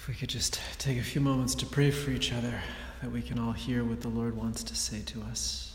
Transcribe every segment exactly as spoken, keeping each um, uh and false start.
If we could just take a few moments to pray for each other, that we can all hear what the Lord wants to say to us.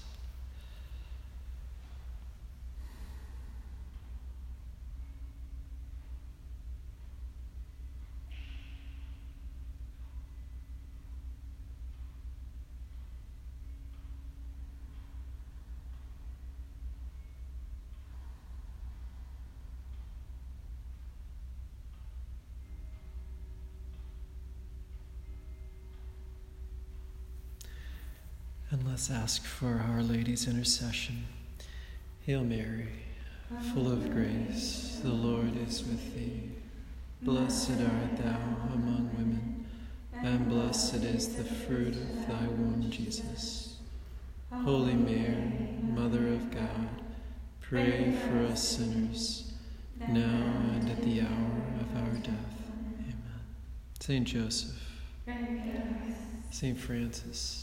And let's ask for Our Lady's intercession. Hail Mary, full of grace, the Lord is with thee. Blessed art thou among women, and blessed is the fruit of thy womb, Jesus. Holy Mary, Mother of God, pray for us sinners, now and at the hour of our death. Amen. Saint Joseph, Saint Francis,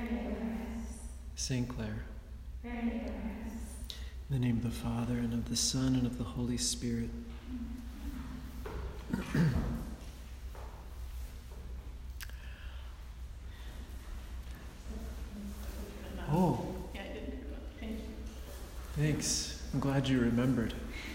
Saint Clare, in the name of the Father, and of the Son, and of the Holy Spirit. Oh, thanks. I'm glad you remembered.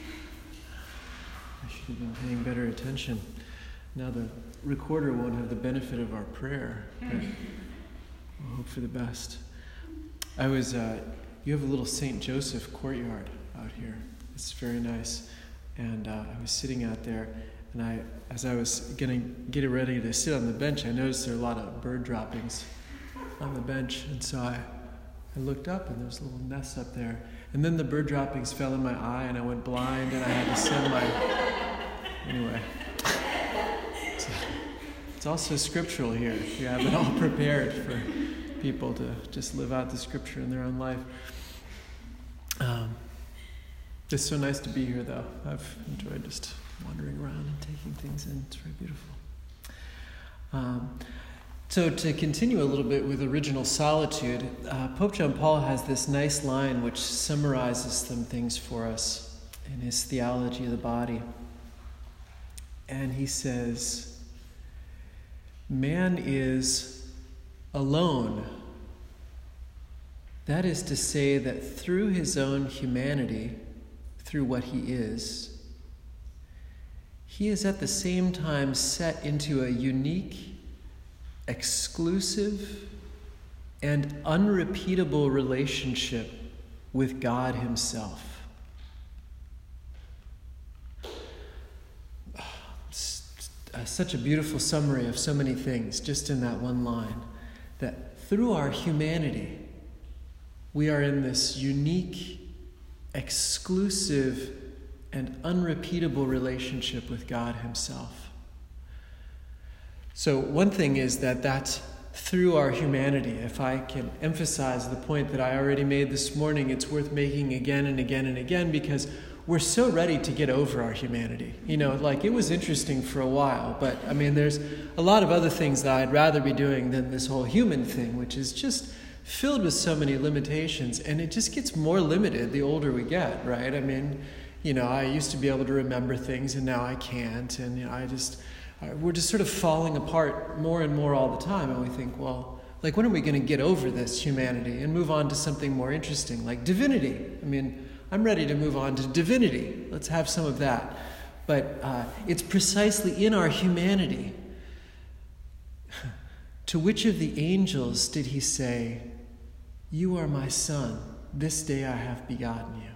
I should have been paying better attention. Now the recorder won't have the benefit of our prayer, but we'll hope for the best. I was, uh, you have a little Saint Joseph courtyard out here. It's very nice. And uh, I was sitting out there, and I, as I was getting getting ready to sit on the bench, I noticed there were a lot of bird droppings on the bench. And so I, I looked up, and there was a little nest up there. And then the bird droppings fell in my eye, and I went blind, and I had to send my... Anyway. So, it's also scriptural here. You have it all prepared for people to just live out the scripture in their own life. Um, it's so nice to be here, though. I've enjoyed just wandering around and taking things in. It's very beautiful. Um, so to continue a little bit with original solitude, uh, Pope John Paul has this nice line which summarizes some things for us in his theology of the body. And he says, man is alone. That is to say that through his own humanity, through what he is, he is at the same time set into a unique, exclusive, and unrepeatable relationship with God himself. Uh, such a beautiful summary of so many things just in that one line, that through our humanity, we are in this unique, exclusive, and unrepeatable relationship with God himself. So one thing is that that's through our humanity. If I can emphasize the point that I already made this morning, it's worth making again and again and again, because we're so ready to get over our humanity. You know, like, it was interesting for a while, but I mean, there's a lot of other things that I'd rather be doing than this whole human thing, which is just filled with so many limitations, and it just gets more limited the older we get, right? I mean, you know, I used to be able to remember things, and now I can't, and you know, I just, we're just sort of falling apart more and more all the time, and we think, well, like, when are we going to get over this humanity and move on to something more interesting, like divinity? I mean, I'm ready to move on to divinity. Let's have some of that. But uh, it's precisely in our humanity. To which of the angels did he say, "You are my son, this day I have begotten you"?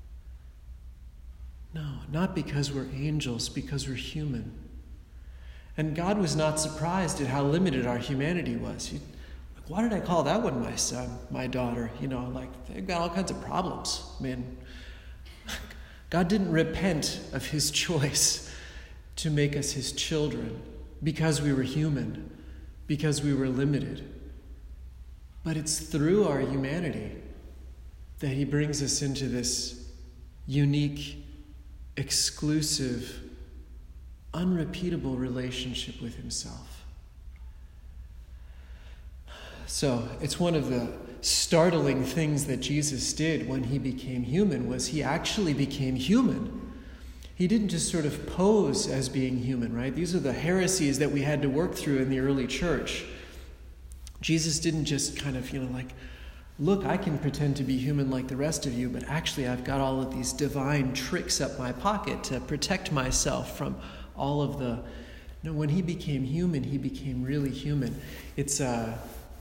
No, not because we're angels, because we're human. And God was not surprised at how limited our humanity was. He, Why did I call that one my son, my daughter? You know, like, they've got all kinds of problems. I mean, God didn't repent of his choice to make us his children because we were human, because we were limited. But it's through our humanity that he brings us into this unique, exclusive, unrepeatable relationship with himself. So it's one of the startling things that Jesus did when he became human, was he actually became human. He didn't just sort of pose as being human, right? These are the heresies that we had to work through in the early church. Jesus didn't just kind of, you know, like, look, I can pretend to be human like the rest of you, but actually I've got all of these divine tricks up my pocket to protect myself from all of the... No, when he became human, he became really human. It's... uh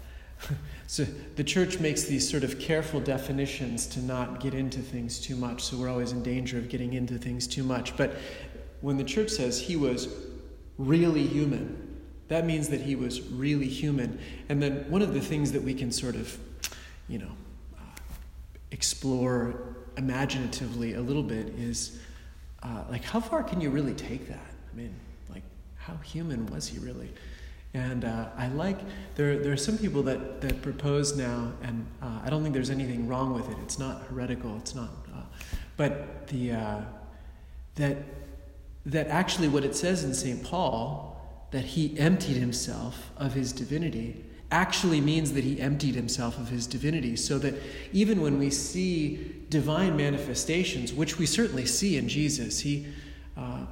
So the church makes these sort of careful definitions to not get into things too much, so we're always in danger of getting into things too much. But when the church says he was really human, that means that he was really human. And then one of the things that we can sort of, you know, uh, explore imaginatively a little bit is, uh, like, how far can you really take that? I mean, like, how human was he really? And uh, I like, there there are some people that, that propose now, and uh, I don't think there's anything wrong with it. It's not heretical, it's not, uh, but the uh, that that actually what it says in Saint Paul, that he emptied himself of his divinity, actually means that he emptied himself of his divinity, so that even when we see divine manifestations, which we certainly see in Jesus, he... Uh,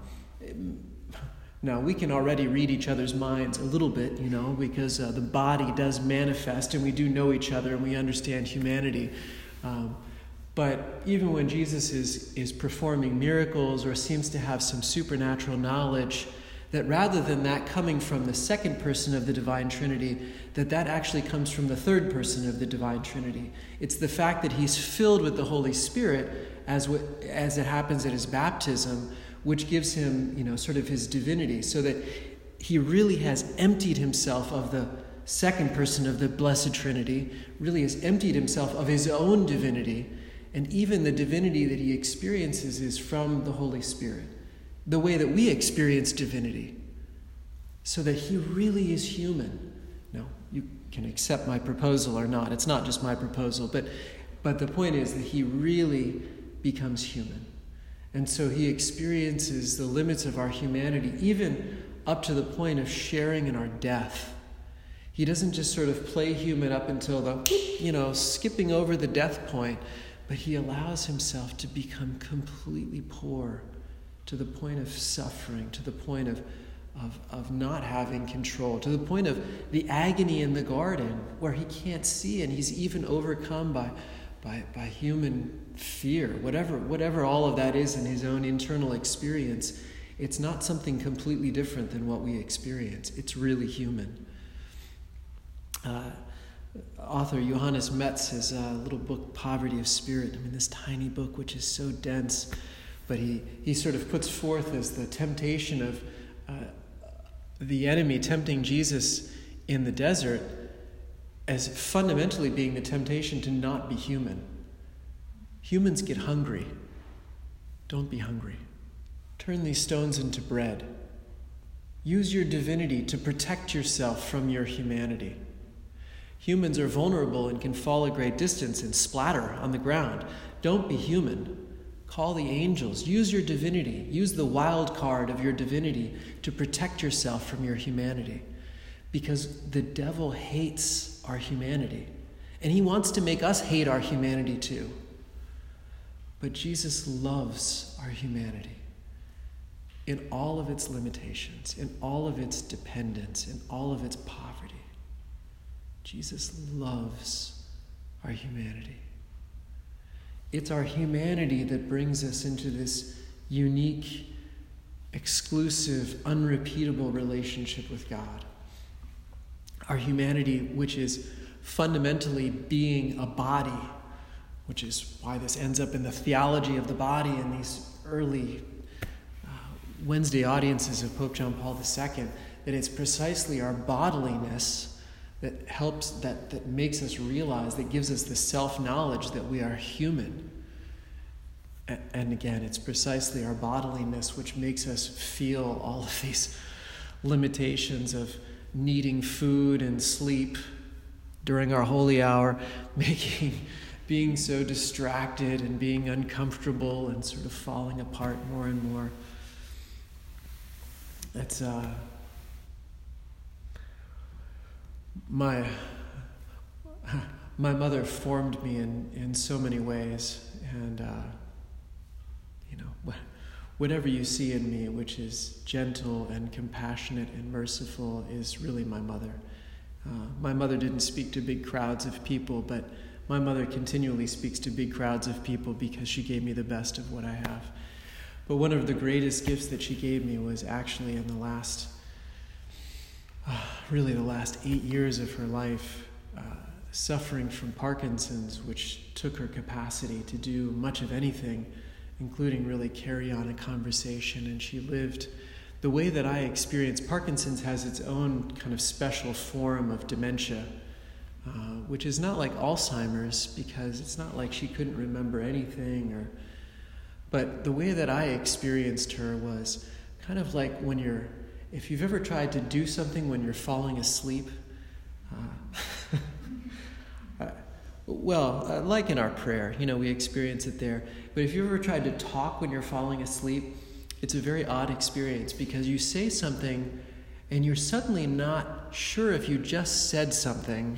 Now, we can already read each other's minds a little bit, you know, because uh, the body does manifest and we do know each other and we understand humanity. Um, but even when Jesus is, is performing miracles or seems to have some supernatural knowledge, that rather than that coming from the second person of the Divine Trinity, that that actually comes from the third person of the Divine Trinity. It's the fact that he's filled with the Holy Spirit as, w- as it happens at his baptism, which gives him, you know, sort of his divinity, so that he really has emptied himself of the second person of the Blessed Trinity, really has emptied himself of his own divinity, and even the divinity that he experiences is from the Holy Spirit, the way that we experience divinity, so that he really is human. Now, you can accept my proposal or not. It's not just my proposal, but, but the point is that he really becomes human. And so he experiences the limits of our humanity, even up to the point of sharing in our death. He doesn't just sort of play human up until the, you know, skipping over the death point, but he allows himself to become completely poor, to the point of suffering, to the point of, of, of not having control, to the point of the agony in the garden where he can't see and he's even overcome by, by, by human fear, whatever whatever all of that is in his own internal experience. It's not something completely different than what we experience. It's really human. Uh, author Johannes Metz has a little book, Poverty of Spirit. I mean, this tiny book, which is so dense, but he, he sort of puts forth as the temptation of uh, the enemy tempting Jesus in the desert as fundamentally being the temptation to not be human. Humans get hungry. Don't be hungry. Turn these stones into bread. Use your divinity to protect yourself from your humanity. Humans are vulnerable and can fall a great distance and splatter on the ground. Don't be human. Call the angels. Use your divinity. Use the wild card of your divinity to protect yourself from your humanity. Because the devil hates our humanity. And he wants to make us hate our humanity too. But Jesus loves our humanity in all of its limitations, in all of its dependence, in all of its poverty. Jesus loves our humanity. It's our humanity that brings us into this unique, exclusive, unrepeatable relationship with God. Our humanity, which is fundamentally being a body, which is why this ends up in the theology of the body in these early uh, Wednesday audiences of Pope John Paul the Second, that it's precisely our bodiliness that helps, that, that makes us realize, that gives us the self-knowledge that we are human. And, and again, it's precisely our bodiliness which makes us feel all of these limitations of needing food and sleep during our holy hour, making... being so distracted and being uncomfortable and sort of falling apart more and more. That's uh, my my mother formed me in, in so many ways, and uh, you know, whatever you see in me, which is gentle and compassionate and merciful, is really my mother. Uh, my mother didn't speak to big crowds of people, but my mother continually speaks to big crowds of people because she gave me the best of what I have. But one of the greatest gifts that she gave me was actually in the last, uh, really the last eight years of her life, uh, suffering from Parkinson's, which took her capacity to do much of anything, including really carry on a conversation. And she lived the way that I experienced. Parkinson's has its own kind of special form of dementia, uh, which is not like Alzheimer's, because it's not like she couldn't remember anything. Or, but the way that I experienced her was kind of like when you're, if you've ever tried to do something when you're falling asleep, uh, uh, well, uh, like in our prayer, you know, we experience it there. But if you ever tried to talk when you're falling asleep, it's a very odd experience, because you say something and you're suddenly not sure if you just said something.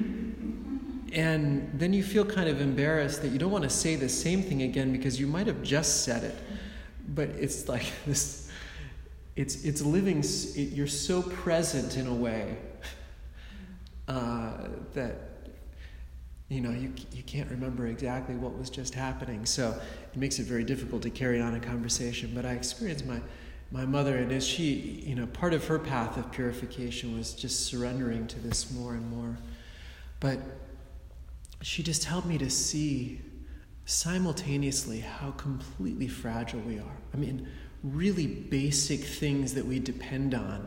And then you feel kind of embarrassed that you don't want to say the same thing again because you might have just said it. But it's like this, it's it's living, it, you're so present in a way uh, that, you know, you you can't remember exactly what was just happening. So it makes it very difficult to carry on a conversation. But I experienced my, my mother, and as she, you know, part of her path of purification was just surrendering to this more and more. But she just helped me to see simultaneously how completely fragile we are. I mean, really basic things that we depend on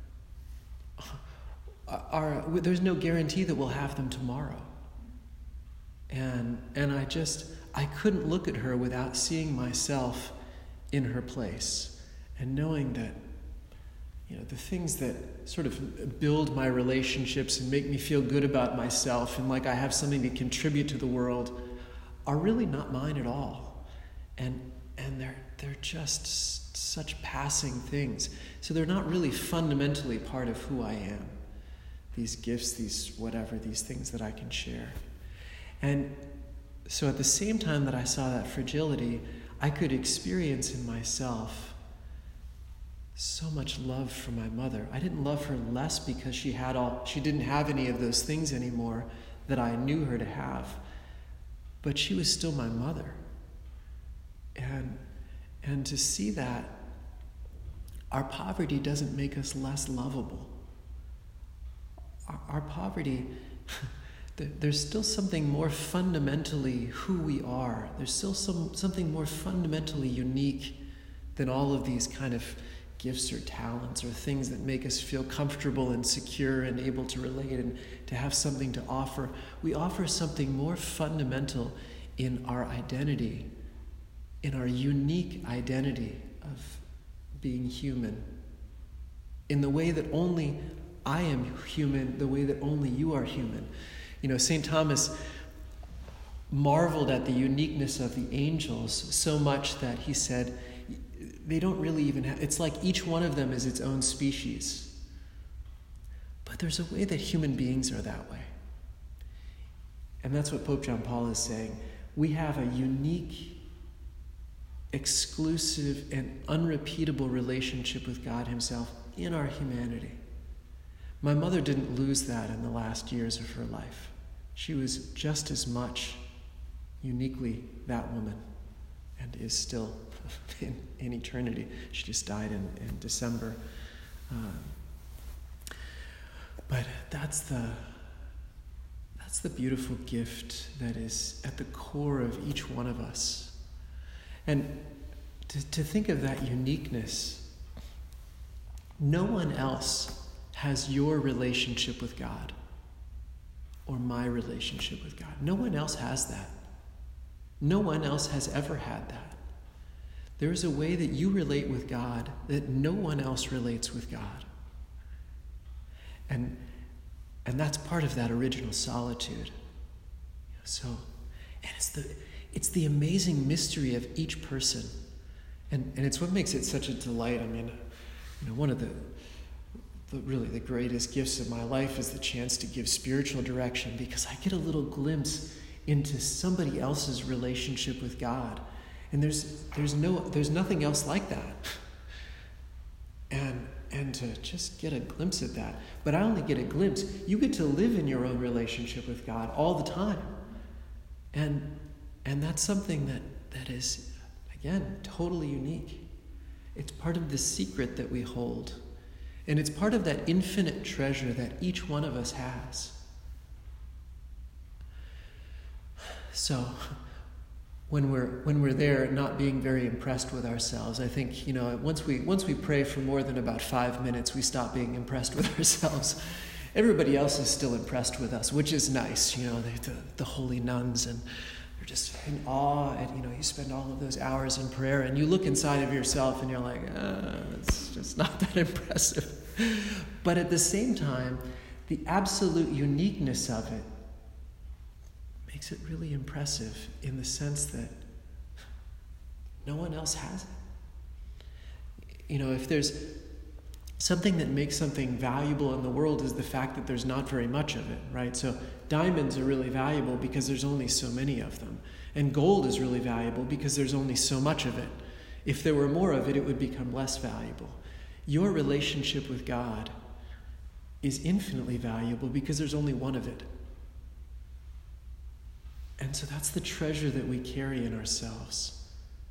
are, there's no guarantee that we'll have them tomorrow. And and I just, I couldn't look at her without seeing myself in her place and knowing that, you know, the things that sort of build my relationships and make me feel good about myself and like I have something to contribute to the world are really not mine at all. And and they're they're just s- such passing things. So they're not really fundamentally part of who I am. These gifts, these whatever, these things that I can share. And so at the same time that I saw that fragility, I could experience in myself so much love for my mother. I didn't love her less because she had all, she didn't have any of those things anymore that I knew her to have. But she was still my mother. And and to see that our poverty doesn't make us less lovable. Our, our poverty, there's still something more fundamentally who we are. There's still some something more fundamentally unique than all of these kind of gifts or talents or things that make us feel comfortable and secure and able to relate and to have something to offer. We offer something more fundamental in our identity, in our unique identity of being human, in the way that only I am human, the way that only you are human. You know, Saint Thomas marveled at the uniqueness of the angels so much that he said, they don't really even have, it's like each one of them is its own species. But there's a way that human beings are that way. And that's what Pope John Paul is saying. We have a unique, exclusive, and unrepeatable relationship with God himself in our humanity. My mother didn't lose that in the last years of her life. She was just as much uniquely that woman and is still in, in eternity. She just died in, in December. Um, but that's the that's the beautiful gift that is at the core of each one of us. And to, to think of that uniqueness, no one else has your relationship with God or my relationship with God. No one else has that. No one else has ever had that. There is a way that you relate with God that no one else relates with God. And, and that's part of that original solitude. So, and it's the, it's the amazing mystery of each person. And, and it's what makes it such a delight. I mean, you know, one of the The, really the greatest gifts of my life is the chance to give spiritual direction, because I get a little glimpse into somebody else's relationship with God. And there's there's no there's nothing else like that. And and to just get a glimpse at that. But I only get a glimpse. You get to live in your own relationship with God all the time. And and that's something that, that is, again, totally unique. It's part of the secret that we hold. And it's part of that infinite treasure that each one of us has. So when we're when we're there not being very impressed with ourselves, I think, you know, once we once we pray for more than about five minutes, we stop being impressed with ourselves. Everybody else is still impressed with us, which is nice, you know, the, the, the holy nuns, and you're just in awe, and, you know, you spend all of those hours in prayer, and you look inside of yourself, and you're like, uh, it's just not that impressive. But at the same time, the absolute uniqueness of it makes it really impressive in the sense that no one else has it. You know, if there's something that makes something valuable in the world is the fact that there's not very much of it, right? So diamonds are really valuable because there's only so many of them. And gold is really valuable because there's only so much of it. If there were more of it, it would become less valuable. Your relationship with God is infinitely valuable because there's only one of it. And so that's the treasure that we carry in ourselves,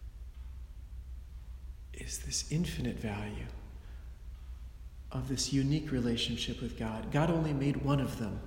is this infinite value of this unique relationship with God. God only made one of them.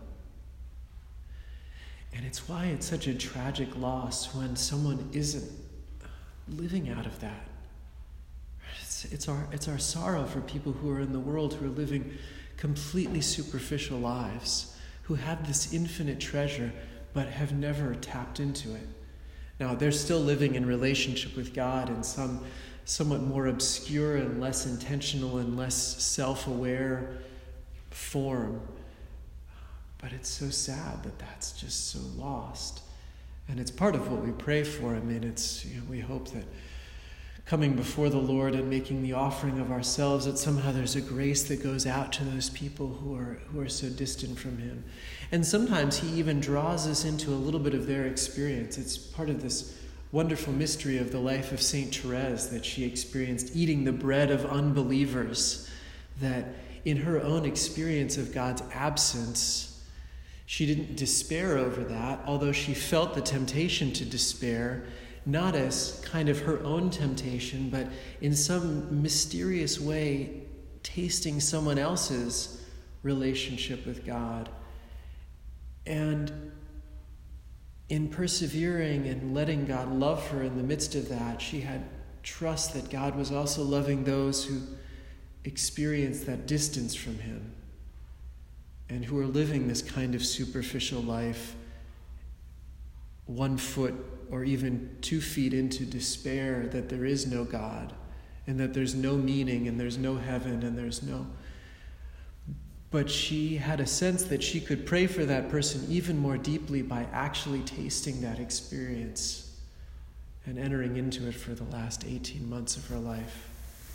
And it's why it's such a tragic loss when someone isn't living out of that. It's, it's our, it's our sorrow for people who are in the world who are living completely superficial lives, who have this infinite treasure but have never tapped into it. Now, they're still living in relationship with God in some somewhat more obscure and less intentional and less self-aware form. But it's so sad that that's just so lost. And it's part of what we pray for. I mean, it's, you know, we hope that coming before the Lord and making the offering of ourselves, that somehow there's a grace that goes out to those people who are who are so distant from him. And sometimes he even draws us into a little bit of their experience. It's part of this wonderful mystery of the life of Saint Therese, that she experienced eating the bread of unbelievers, that in her own experience of God's absence, she didn't despair over that, although she felt the temptation to despair, not as kind of her own temptation, but in some mysterious way tasting someone else's relationship with God. And in persevering and letting God love her in the midst of that, she had trust that God was also loving those who experienced that distance from him and who are living this kind of superficial life, one foot or even two feet into despair that there is no God and that there's no meaning and there's no heaven and there's no... But she had a sense that she could pray for that person even more deeply by actually tasting that experience and entering into it for the last eighteen months of her life.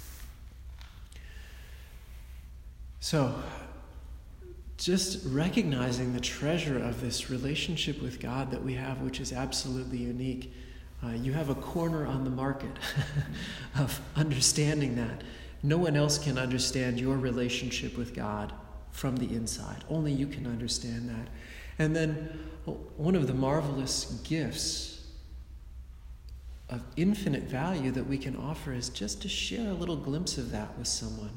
So, just recognizing the treasure of this relationship with God that we have, which is absolutely unique. Uh, you have a corner on the market of understanding that. No one else can understand your relationship with God from the inside. Only you can understand that. And then one of the marvelous gifts of infinite value that we can offer is just to share a little glimpse of that with someone.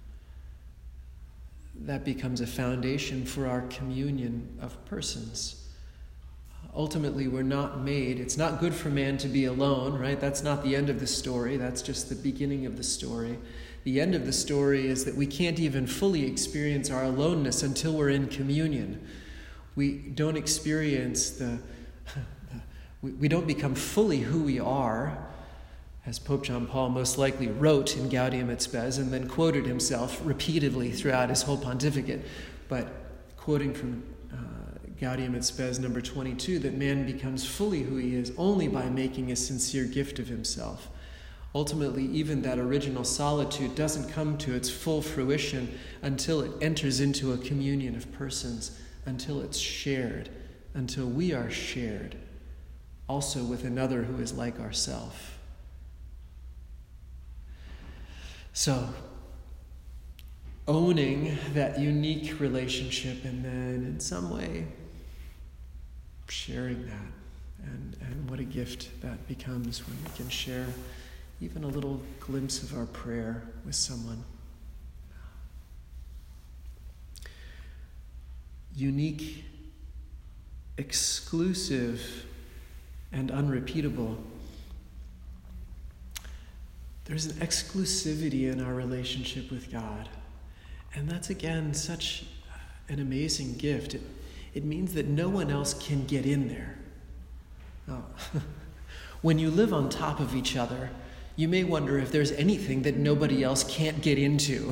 That becomes a foundation for our communion of persons. Ultimately, we're not made, it's not good for man to be alone, right? That's not the end of the story. That's just the beginning of the story. The end of the story is that we can't even fully experience our aloneness until we're in communion. We don't experience the, we, we don't become fully who we are, as Pope John Paul most likely wrote in Gaudium et Spes and then quoted himself repeatedly throughout his whole pontificate. But quoting from uh, Gaudium et Spes number twenty-two, that man becomes fully who he is only by making a sincere gift of himself. Ultimately, even that original solitude doesn't come to its full fruition until it enters into a communion of persons, until it's shared, until we are shared also with another who is like ourselves. So, owning that unique relationship and then in some way sharing that. And, and what a gift that becomes when we can share even a little glimpse of our prayer with someone. Unique, exclusive, and unrepeatable. There's an exclusivity in our relationship with God. And that's, again, such an amazing gift. It, it means that no one else can get in there. Oh. When you live on top of each other, you may wonder if there's anything that nobody else can't get into.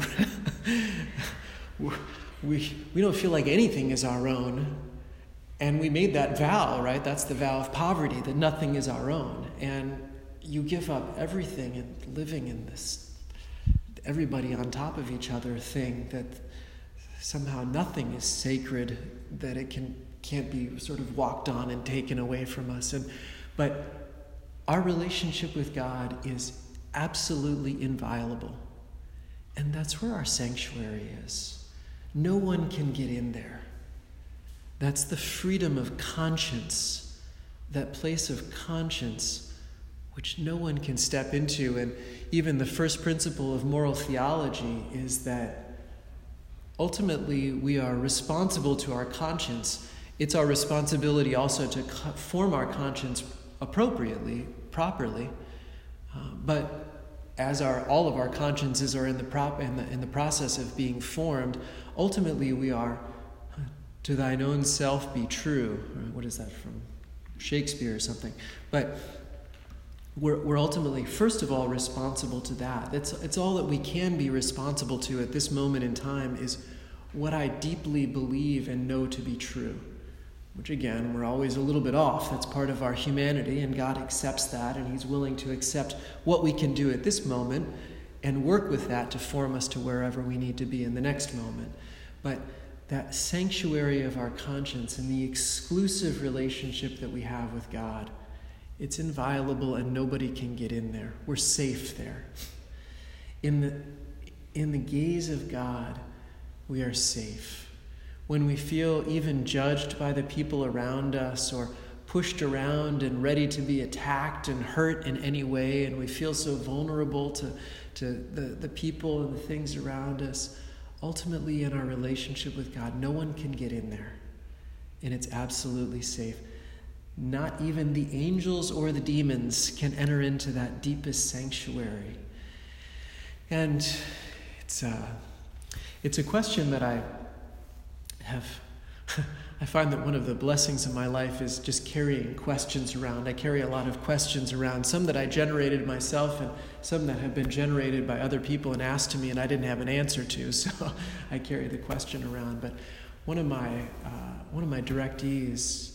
we, we don't feel like anything is our own. And we made that vow, right? That's the vow of poverty, that nothing is our own. And you give up everything and living in this everybody on top of each other thing, that somehow nothing is sacred, that it can, can't be sort of walked on and taken away from us. And but our relationship with God is absolutely inviolable. And that's where our sanctuary is. No one can get in there. That's the freedom of conscience, that place of conscience which no one can step into. And even the first principle of moral theology is that ultimately we are responsible to our conscience. It's our responsibility also to co- form our conscience appropriately, properly. Uh, but as our all of our consciences are in the, prop, in, the, in the process of being formed, ultimately we are, to thine own self be true. What is that from Shakespeare or something? But We're, we're ultimately, first of all, responsible to that. It's, it's all that we can be responsible to at this moment in time is what I deeply believe and know to be true. Which, again, we're always a little bit off. That's part of our humanity, and God accepts that, and he's willing to accept what we can do at this moment and work with that to form us to wherever we need to be in the next moment. But that sanctuary of our conscience and the exclusive relationship that we have with God, it's inviolable and nobody can get in there. We're safe there. In the, in the gaze of God, we are safe. When we feel even judged by the people around us or pushed around and ready to be attacked and hurt in any way, and we feel so vulnerable to, to the, the people and the things around us, ultimately in our relationship with God, no one can get in there. And it's absolutely safe. Not even the angels or the demons can enter into that deepest sanctuary. And it's a, it's a question that I have, I find that one of the blessings of my life is just carrying questions around. I carry a lot of questions around, some that I generated myself and some that have been generated by other people and asked to me and I didn't have an answer to, so I carry the question around. But one of my, uh, one of my directees,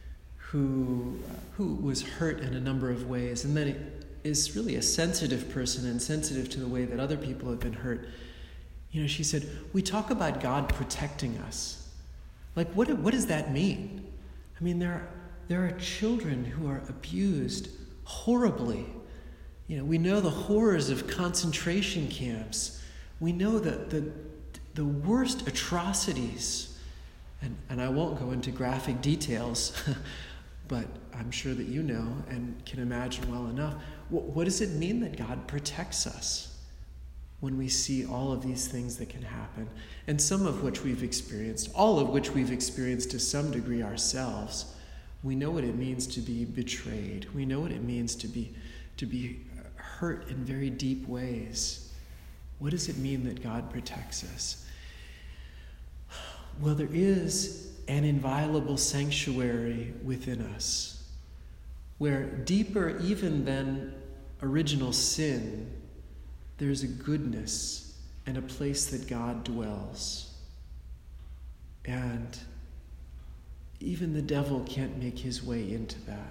who who was hurt in a number of ways, and then it is really a sensitive person and sensitive to the way that other people have been hurt. You know, she said, we talk about God protecting us. Like, what what does that mean? I mean, there are, there are children who are abused horribly. You know, we know the horrors of concentration camps. We know that the the worst atrocities, and, and I won't go into graphic details, but I'm sure that you know and can imagine well enough. What, what does it mean that God protects us when we see all of these things that can happen, and some of which we've experienced, all of which we've experienced to some degree ourselves? We know what it means to be betrayed. We know what it means to be to be hurt in very deep ways. What does it mean that God protects us? Well, there is an inviolable sanctuary within us, where deeper even than original sin, there's a goodness and a place that God dwells. And even the devil can't make his way into that.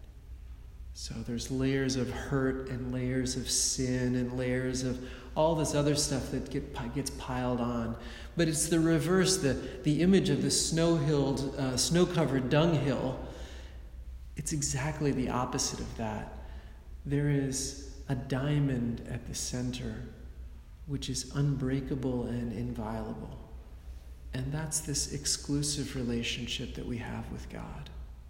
So there's layers of hurt and layers of sin and layers of all this other stuff that get, gets piled on. But it's the reverse, the, the image of the snow-hilled, uh, snow-covered dunghill. It's exactly the opposite of that. There is a diamond at the center which is unbreakable and inviolable. And that's this exclusive relationship that we have with God.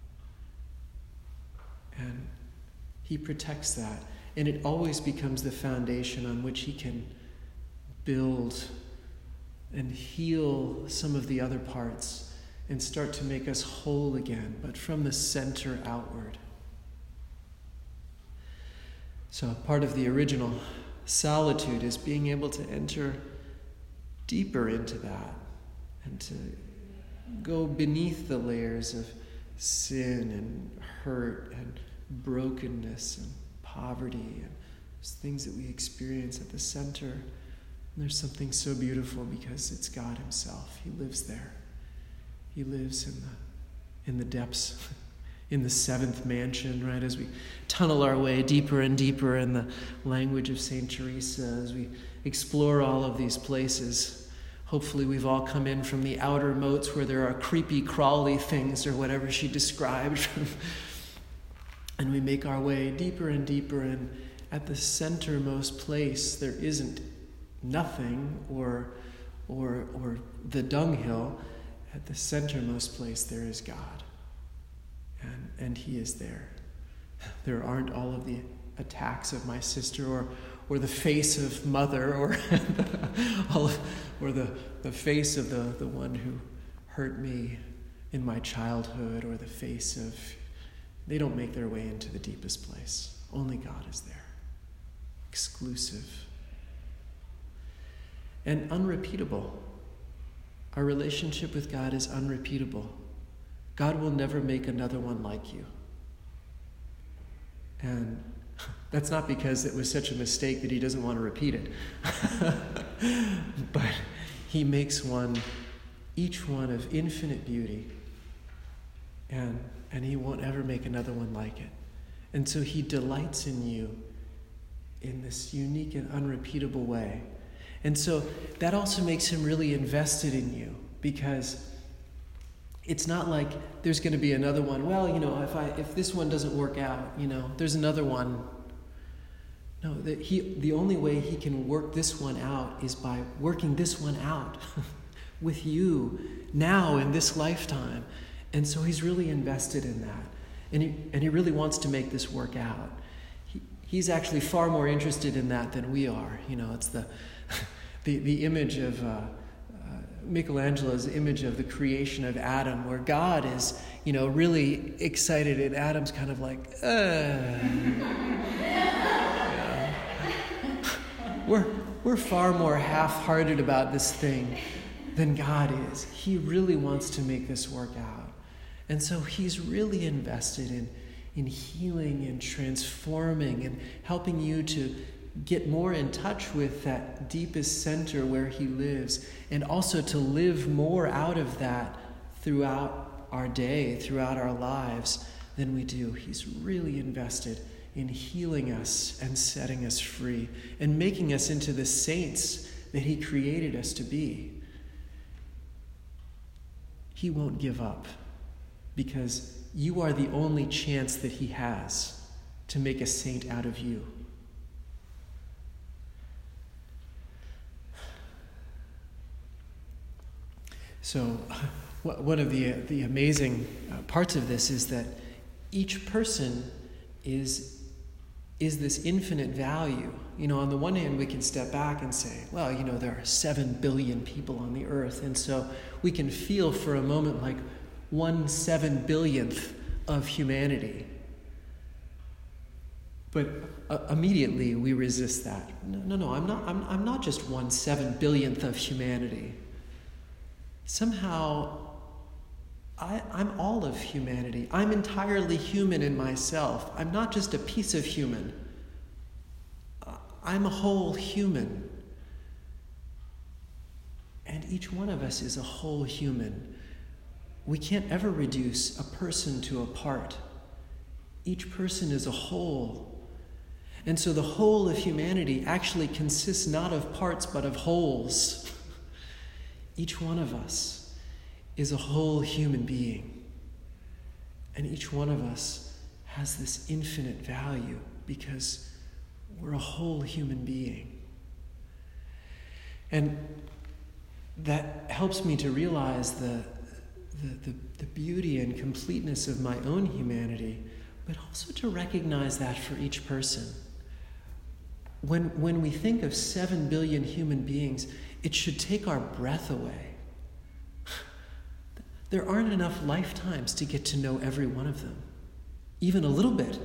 And he protects that. And it always becomes the foundation on which he can build and heal some of the other parts and start to make us whole again, but from the center outward. So part of the original solitude is being able to enter deeper into that and to go beneath the layers of sin and hurt and brokenness and poverty and things that we experience at the center. And there's something so beautiful because it's God himself. He lives there. He lives in the in the depths, in the seventh mansion, right? As we tunnel our way deeper and deeper in the language of Saint Teresa, as we explore all of these places. Hopefully we've all come in from the outer moats where there are creepy, crawly things or whatever she described. And we make our way deeper and deeper, and at the centermost place there isn't nothing or or or the dunghill. At the centermost place there is God. And and he is there. There aren't all of the attacks of my sister or or the face of mother or all of, or the, the face of the, the one who hurt me in my childhood, or the face of they don't make their way into the deepest place. Only God is there. Exclusive. And unrepeatable. Our relationship with God is unrepeatable. God will never make another one like you. And that's not because it was such a mistake that he doesn't want to repeat it. But he makes one, each one of infinite beauty. And And he won't ever make another one like it. And so he delights in you in this unique and unrepeatable way. And so that also makes him really invested in you, because it's not like there's going to be another one. Well, you know, if I if this one doesn't work out, you know, there's another one. No, that he the only way he can work this one out is by working this one out with you now in this lifetime. And so he's really invested in that. And he, and he really wants to make this work out. He, he's actually far more interested in that than we are. You know, it's the the, the image of uh, uh, Michelangelo's image of the creation of Adam, where God is, you know, really excited, and Adam's kind of like, uh. Yeah. We're, we're far more half-hearted about this thing than God is. He really wants to make this work out. And so he's really invested in, in healing and transforming and helping you to get more in touch with that deepest center where he lives, and also to live more out of that throughout our day, throughout our lives than we do. He's really invested in healing us and setting us free and making us into the saints that he created us to be. He won't give up, because you are the only chance that he has to make a saint out of you. So one of the, the amazing parts of this is that each person is, is this infinite value. You know, on the one hand, we can step back and say, well, you know, there are seven billion people on the earth, and so we can feel for a moment like one seven billionth of humanity. But uh, immediately we resist that. No, no, no, I'm not, I'm, I'm not just one seven billionth of humanity. Somehow, I, I'm all of humanity. I'm entirely human in myself. I'm not just a piece of human. I'm a whole human. And each one of us is a whole human. We can't ever reduce a person to a part. Each person is a whole. And so the whole of humanity actually consists not of parts but of wholes. Each one of us is a whole human being. And each one of us has this infinite value because we're a whole human being. And that helps me to realize the, the, the, the beauty and completeness of my own humanity, but also to recognize that for each person. When, when we think of seven billion human beings, it should take our breath away. There aren't enough lifetimes to get to know every one of them, even a little bit.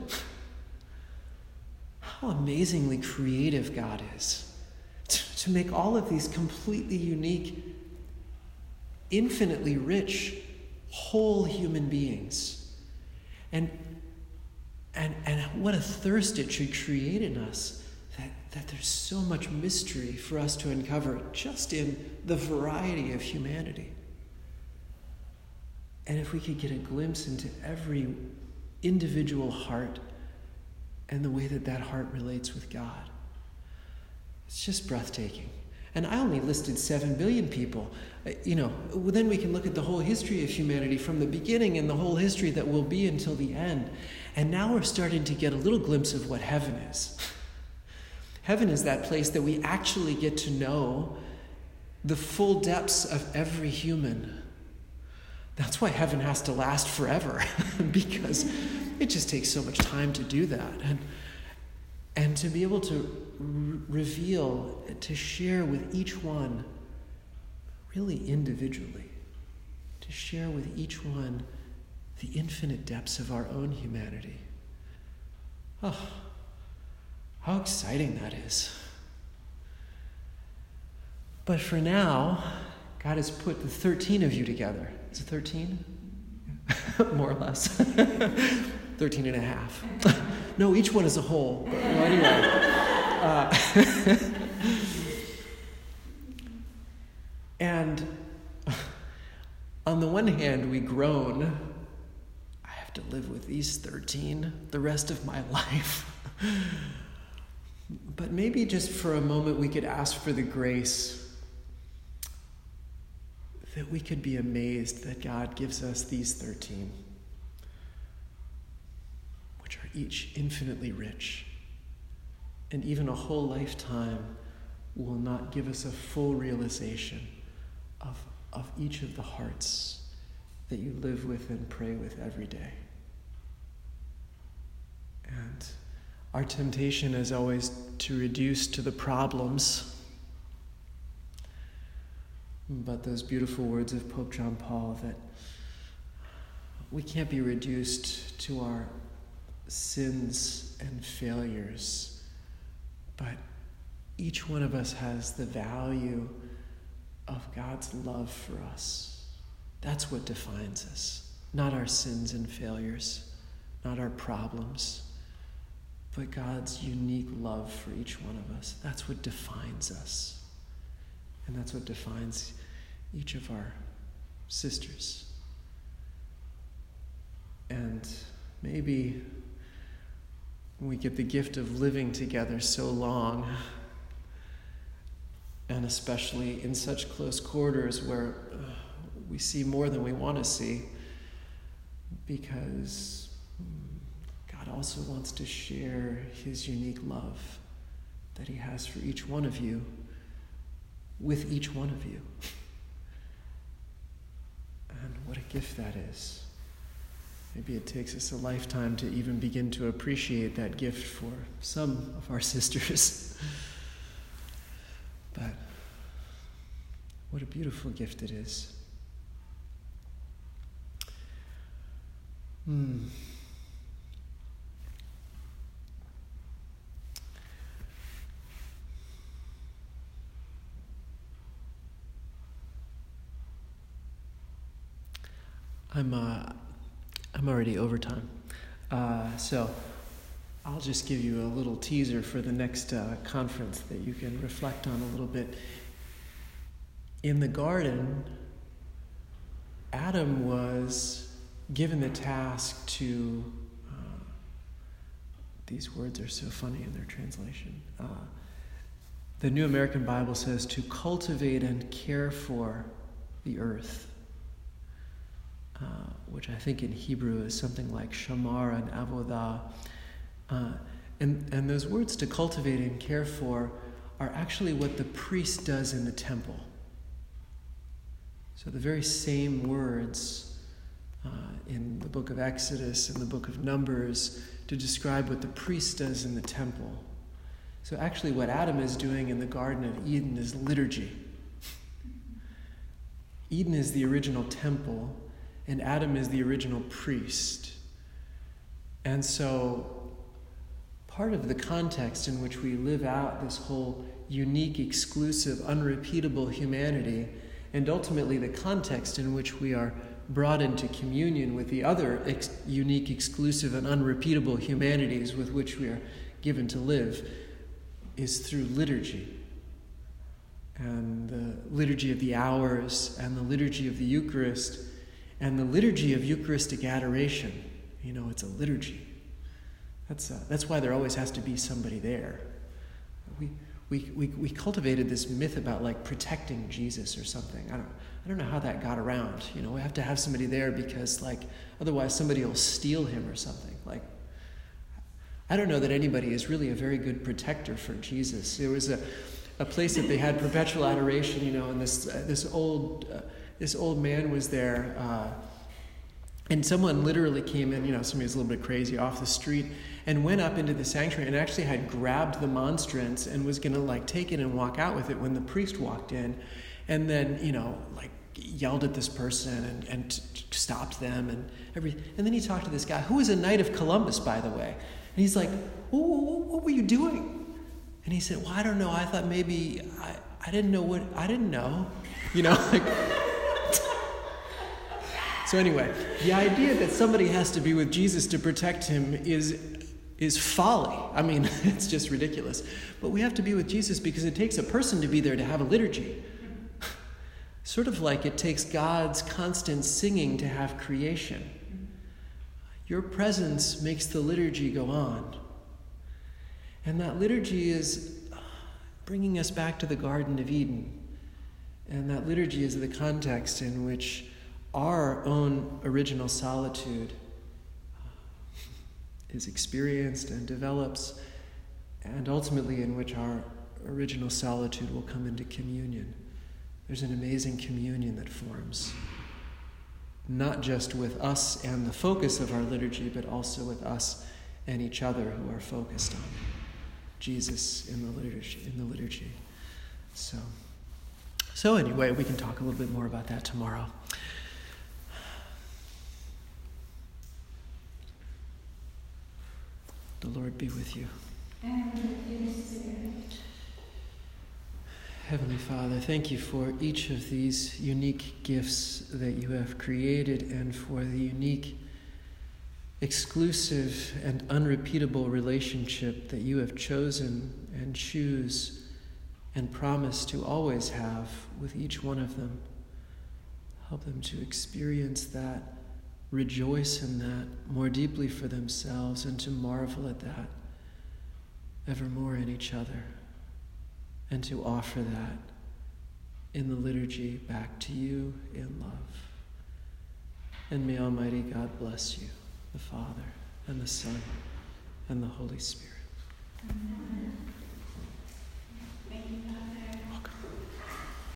How amazingly creative God is to, to make all of these completely unique, infinitely rich, whole human beings. And, and, and what a thirst it should create in us that, that there's so much mystery for us to uncover just in the variety of humanity. And if we could get a glimpse into every individual heart and the way that that heart relates with God, it's just breathtaking. And I only listed seven billion people. You know, then we can look at the whole history of humanity from the beginning and the whole history that will be until the end. And now we're starting to get a little glimpse of what heaven is. Heaven is that place that we actually get to know the full depths of every human. That's why heaven has to last forever, because it just takes so much time to do that. And, and to be able to r- reveal, to share with each one, really individually, to share with each one the infinite depths of our own humanity. Oh, how exciting that is. But for now, God has put the thirteen of you together. Is it thirteen? More or less. thirteen and a half. No, each one is a whole. But, well, anyway. Uh, and on the one hand, we groan, I have to live with these thirteen the rest of my life. But maybe just for a moment we could ask for the grace that we could be amazed that God gives us these thirteen, which are each infinitely rich. And even a whole lifetime will not give us a full realization of, of each of the hearts that you live with and pray with every day. And our temptation is always to reduce to the problems. But those beautiful words of Pope John Paul that we can't be reduced to our sins and failures, but each one of us has the value of God's love for us. That's what defines us, not our sins and failures, not our problems, but God's unique love for each one of us. That's what defines us. And that's what defines each of our sisters. And maybe we get the gift of living together so long, and especially in such close quarters where uh, we see more than we want to see, because God also wants to share his unique love that he has for each one of you with each one of you. And what a gift that is. Maybe it takes us a lifetime to even begin to appreciate that gift for some of our sisters. But what a beautiful gift it is. Hmm. I'm uh, I'm already over time, uh, so I'll just give you a little teaser for the next uh, conference that you can reflect on a little bit. In the garden, Adam was given the task to, uh, these words are so funny in their translation. Uh, the New American Bible says to cultivate and care for the earth. Uh, which I think in Hebrew is something like shamar and avodah. Uh, and, and those words to cultivate and care for are actually what the priest does in the temple. So the very same words uh, in the book of Exodus and the book of Numbers to describe what the priest does in the temple. So actually what Adam is doing in the Garden of Eden is liturgy. Eden is the original temple, and Adam is the original priest. And so part of the context in which we live out this whole unique, exclusive, unrepeatable humanity, and ultimately the context in which we are brought into communion with the other ex- unique, exclusive, and unrepeatable humanities with which we are given to live, is through liturgy. And the liturgy of the hours, and the liturgy of the Eucharist, and the liturgy of Eucharistic adoration. You know, it's a liturgy. That's uh, that's why there always has to be somebody there. We we we we cultivated this myth about like protecting Jesus or something. I don't I don't know how that got around. You know, we have to have somebody there because like otherwise somebody will steal him or something. Like I don't know that anybody is really a very good protector for Jesus. There was a a place that they had perpetual adoration, you know, and this uh, this old uh, this old man was there. Uh, And someone literally came in, you know, somebody was a little bit crazy off the street, and went up into the sanctuary and actually had grabbed the monstrance and was going to, like, take it and walk out with it when the priest walked in. And then, you know, like, yelled at this person and, and t- t- stopped them and everything. And then he talked to this guy, who was a Knight of Columbus, by the way. And he's like, what, what were you doing? And he said, well, I don't know. I thought maybe, I, I didn't know what, I didn't know. You know, like... So anyway, the idea that somebody has to be with Jesus to protect him is is folly. I mean, it's just ridiculous. But we have to be with Jesus because it takes a person to be there to have a liturgy. Sort of like it takes God's constant singing to have creation. Your presence makes the liturgy go on. And that liturgy is bringing us back to the Garden of Eden. And that liturgy is the context in which our own original solitude is experienced and develops, and ultimately in which our original solitude will come into communion. There's an amazing communion that forms, not just with us and the focus of our liturgy, but also with us and each other who are focused on Jesus in the liturgy. In the liturgy. So, so anyway, we can talk a little bit more about that tomorrow. The Lord be with you. And with your spirit. Heavenly Father, thank you for each of these unique gifts that you have created and for the unique, exclusive, and unrepeatable relationship that you have chosen and choose and promise to always have with each one of them. Help them to experience that, rejoice in that more deeply for themselves, and to marvel at that evermore in each other, and to offer that in the liturgy back to you in love. And may Almighty God bless you, the Father, and the Son, and the Holy Spirit. Amen.